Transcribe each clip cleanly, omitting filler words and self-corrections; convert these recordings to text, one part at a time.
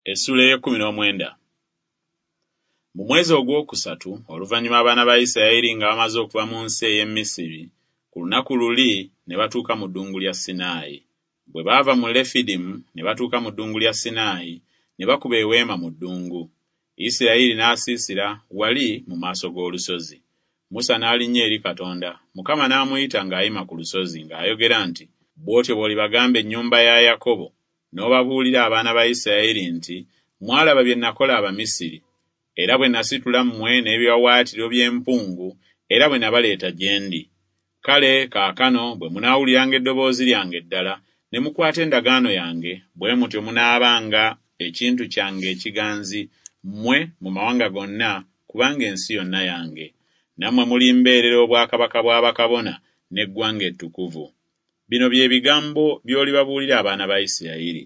Essula ey'e19. Mu mwezi ogwokusatu oluvannyuma abaana ba Isirayiri nga bamaze okuva mu nsi ey'e Misiri, ku lunaku luli ne batuuka mu ddungu lya Sinaayi. Bwe baava mu Lefidimu ne batuuka mu ddungu lya Sinaayi, ne bakuba eweema mu ddungu. Isirayiri n'asiisira wali mu maaso g'olusozi. Musa n'alinnya eri Katonda, Mukama n'amuyita ng'ayima ku lusozi ng'ayogera nti, "Bw'otyo bw'olibagamba ennyumba ya Yakobo, n'obabuulira abaana ba Isirayiri nti, mwalaba bye nakola Abamisiri, era bwe nasitula mmwe n'ebiwaawaatiro by'empungu, era bwe nabaleeta gye ndi. Kale kaakano bwe munaawuliranga eddoboozi lyange ddala, ne mukwata endagaano yange, bwe mutyo munaabanga ekintu kyange ekiganzi mmwe mu mawanga gonna, kubanga ensi yonna yange. Nammwe mulimbeerera obwakabaka bw'abakabona n'eggwanga ettukuvu." Bino bye bigambo by'olibabuulira abaana ba Isirayiri.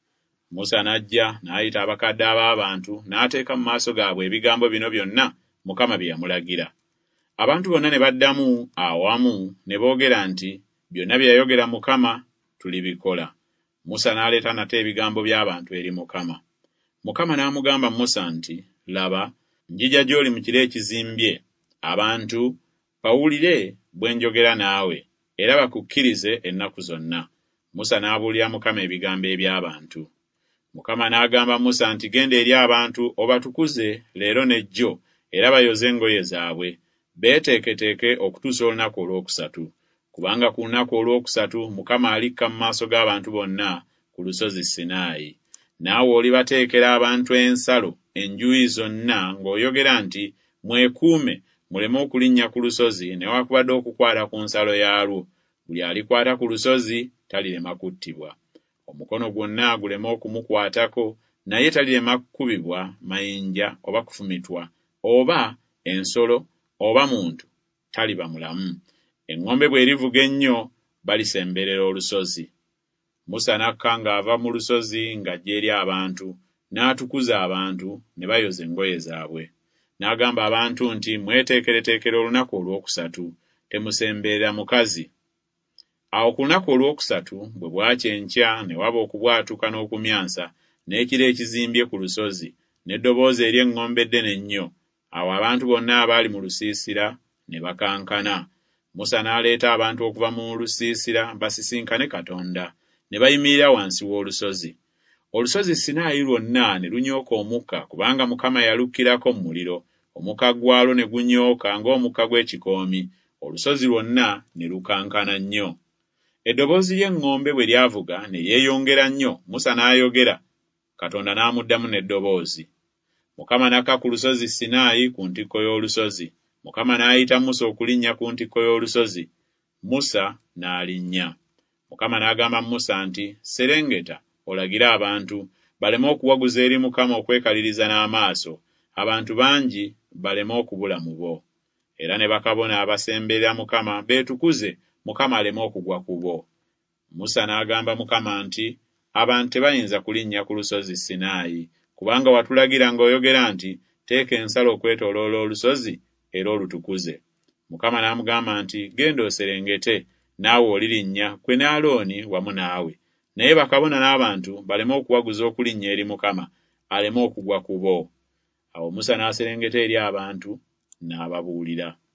Musa n'ajja n'ayita abakadde ab'abantu n'ateeka mu maaso gaabwe ebigambo bino byonna Mukama bye yamulagira. Abantu bonna ne baddamu awamu ne boogera nti, "Byonna bye yayogera Mukama tulibikola." Musa n'aleeta nate ebigambo by'abantu eri Mukama. Mukama n'amugamba Musa nti, "Laba, njija gy'oli mu kiro ekizimbye, abantu bawulire bwe njogera naawe, era bakukkirize ennaku zonna." Musa n'abuulira Mukama ebigambo eby'abantu. Mukama n'agamba Musa nti, "Genda eri abantu obatukuze leero n'ejjo, era bayoze engoye zaabwe, beeteeketeeke okutuusa olunaku olwokusatu. Kubanga ku lunaku olwokusatu Mukama alikka mu maaso g'abantu bonna ku lusozi Sinaayi. Naawe olibateekera abantu ensalo enjuuyi zonna ng'oyogera nti, mwekuume muleme okulinnya ku lusozi newaakubadde okukwata ku nsalo yaalwo. Buli alikwata ku lusozi talirema kuttibwa. Omukono gwonna guleme okumukwatako, naye talirema kukubibwa mayinja oba kufumitwa, oba ensolo oba muntu taliba mulamu. Eŋŋombe bw'erivuga ennyo balisemberera olusozi." Musa n'akka ng'ava mu lusozi ng'ajja eri abantu, n'atukuza abantu ne bayoza engoye zaabwe. N'agamba abantu nti, "Mweteekereteekere olunaku olwokusatu, temusemberera mukazi." Awo ku lunaku olwokusatu bwe bwakya enkya ne waba okubwatuka n'okumyansa, n'ekiro ekizimbye ku lusozi, n'eddoboozi ery'eŋŋombe ddene ennyo. Awo abantu bonna abaali mu lusiisira ne bakankana. Musa n'aleeta abantu okuva mu lusiisira basisinkane Katonda, ne bayimirira wansi w'olusozi. Olusozi Sinaayi lwonna ne lunyooka omukka, kubanga Mukama yalukkirako mu muliro, omukka gwalwo ne gunyooka ng'omukka gw'ekikoomi, olusozi lwonna ne lukankana nnyo. Eddoboozi ly'eŋŋombe bwe lyavuga ne yeeyongera nnyo, Musa n'ayogera, Katonda n'amuddamu n'eddoboozi. Mukama n'akka ku lusozi Sinaayi ku ntikko y'olusozi. Mukama n'ayita Musa okulinnya ku ntikko y'olusozi. Musa n'alinnya. Mukama n'agamba Musa nti, "Serengeta olagire abantu, baleme okuwaguza eri Mukama okwekaliriza n'amaaso, abantu bangi baleme okubula mu bo. Era ne bakabona abasemberera Mukama beetukuze, Mukama aleme okugwa ku bo." Musa n'agamba Mukama nti, "Abantu tebayinza kulinnya ku lusozi Sinaayi, kubanga watulagira ng'oyogera nti, teeka ensalo okwetooloola olusozi era olutukuze." Mukama n'amugamba nti, "Genda oserengete, naawe olirinnya, ggwe ne Alooni wamu naawe. Naye bakabona n'abantu baleme okuwaguza okulinnya eri Mukama, aleme okugwa ku bo." Awo Musa n'aserengeta eri abantu n'ababuulira.